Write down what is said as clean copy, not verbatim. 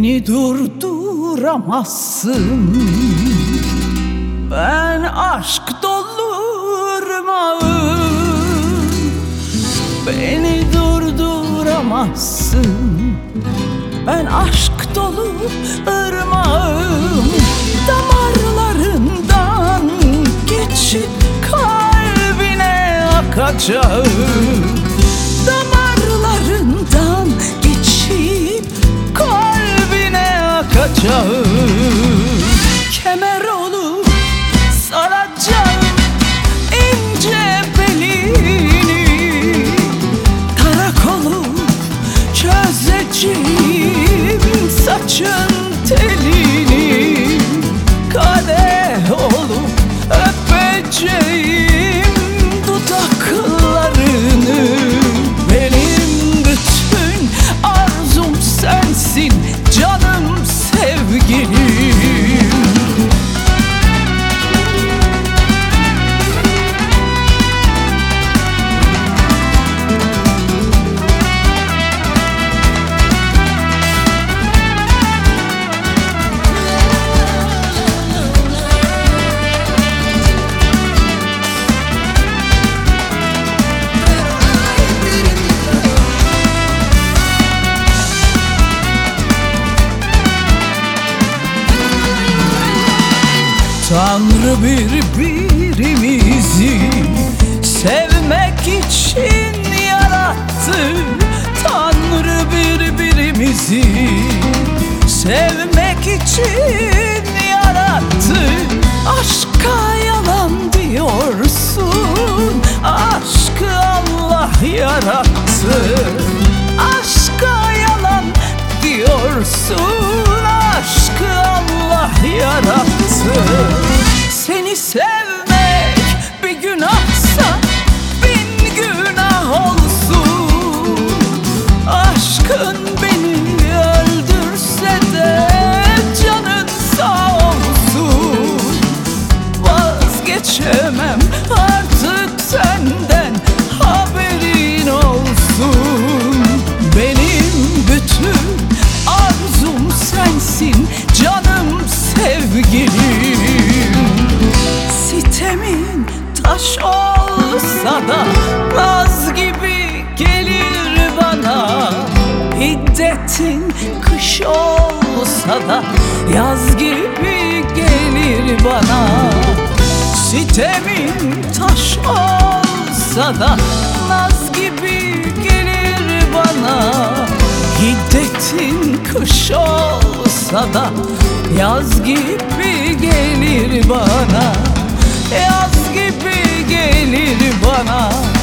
Beni durduramazsın. Ben aşk dolu ırmağım. Beni durduramazsın. Ben aşk dolu ırmağım. Damarlarından geçip kalbine akacağım. Damarlarından geçip kalbine akacağım. Kemer olup saracağım ince belini. Tarak olup çözeceğim saçın telini. Kadeh olup öpeceğim dudaklarını. Benim bütün arzum sensin canım sevgilim. Tanrı birbirimizi sevmek için yarattı. Tanrı birbirimizi sevmek için yarattı. Aşka yalan diyorsun, aşkı Allah yarattı. Aşka yalan diyorsun, aşkı Allah yarattı. Seni sevmek bir günahsa bin günah olsun. Aşkın beni öldürse de canın sağ olsun. Vazgeçemem artık senden, haberin olsun. Benim bütün arzum sensin canım sevgilim. Sitemin taş olsa da naz gibi gelir bana. Hiddetin kış olsa da yaz gibi gelir bana. Sitemin taş olsa da naz gibi gelir bana. Hiddetin kış olsa da yaz gibi gelir bana. Yaz gibi gelir bana.